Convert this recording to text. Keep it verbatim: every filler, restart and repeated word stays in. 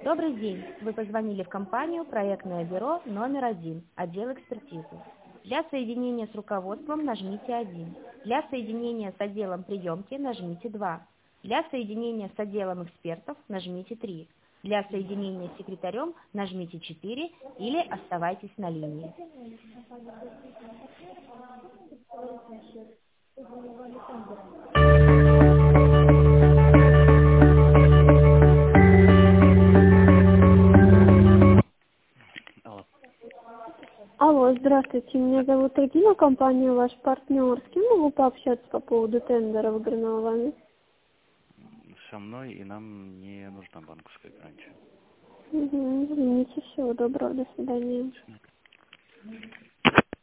Добрый день! Вы позвонили в компанию «Проектное бюро номер один», отдел экспертизы. Для соединения с руководством нажмите один. Для соединения с отделом приемки нажмите два. Для соединения с отделом экспертов нажмите три. Для соединения с секретарем нажмите четыре или оставайтесь на линии. Алло. Алло, здравствуйте, меня зовут Регина, компания «Ваш партнер». С кем могу пообщаться по поводу тендера, выигранного вами? Со мной, и нам не нужна банковская гарантия. Угу, извините, всего доброго, до свидания.